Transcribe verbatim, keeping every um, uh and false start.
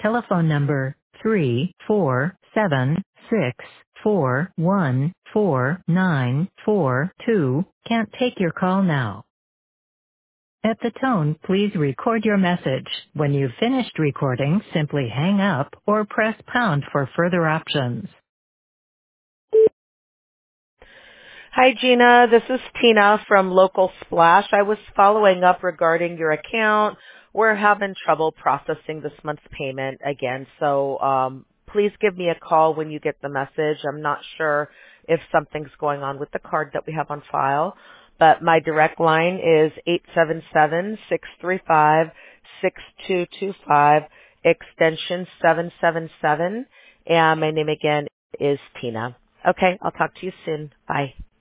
telephone number three four seven six four one four nine four two can't take your call now. At the tone, please record your message. When you've finished recording, simply hang up or press pound for further options. Hi, Gina. This is Tina from Local Splash. I was following up regarding your account. We're having trouble processing this month's payment again, so um, please give me a call when you get the message. I'm not sure if something's going on with the card that we have on file, but my direct line is eight seven seven, six three five, six two two five, extension seven seven seven, and my name again is Tina. Okay, I'll talk to you soon. Bye.